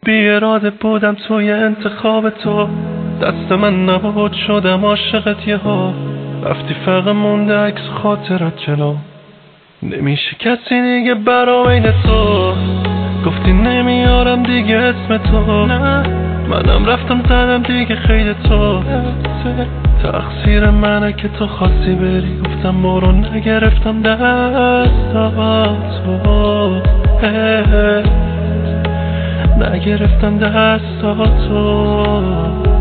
بی اراده بودم توی انتخاب تو، دست من نبود شدم عاشقت یه ها. رفتی فقط مونده عکس خاطرت جلو، نمیشه کسی دیگه برا بین تو. گفتی نمیارم دیگه اسم تو، نه منم رفتم زدم دیگه خیلی تو. تقصیر منه که تو خواستی بری، گفتم برو نگرفتم دستاتو، نگرفتم دستاتو.